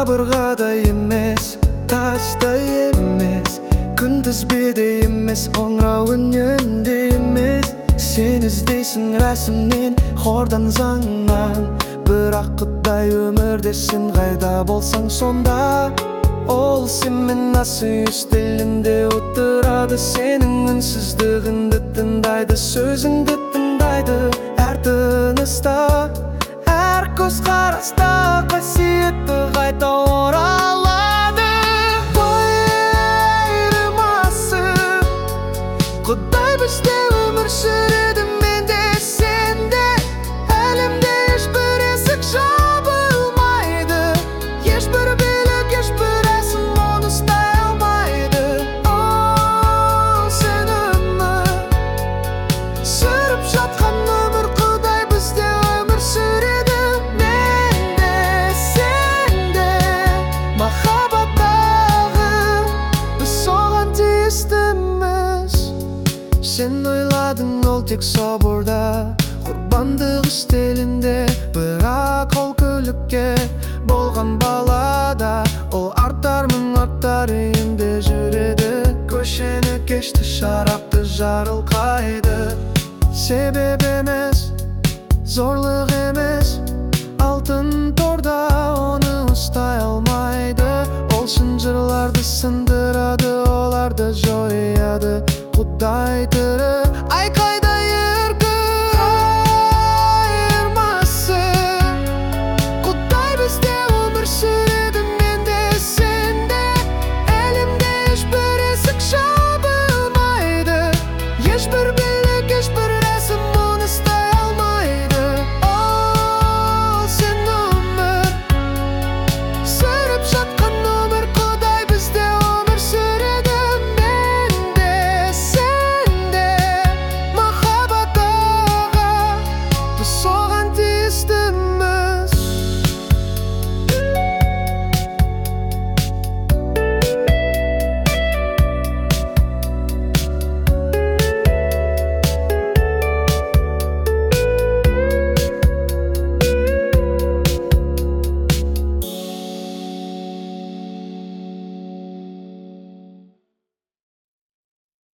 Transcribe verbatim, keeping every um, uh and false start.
Қабырғада емес, таста емес, күнтізбеде емес, қоңырау үнінде емес. Сен іздейсің рәсімнен, хордан заңнан, бірақ Құдай өмірдесің, қайда болсаң сонда. Ол сенмен асы үстелінде отырады, сенің үнсіздігіңді тыңдайды, сөзіңді тыңдайды. Әр тыныста, әр көзқараста қасиетті қайта оралады. Той айырмасы, Құдай бізде өмір сүреді, менде сенде. Әлемде ешбір есік жабылмайды, ешбір билік, ешбір рәсім оны ұстай алмайды. О, сен өмір сүріп жатқан өмір, Құдай бізде өмір сүреді, менде сенде. Махаббаттағы біз соған тиістіміз. Сен ойладың, ол тек соборда, құрбандық үстелінде.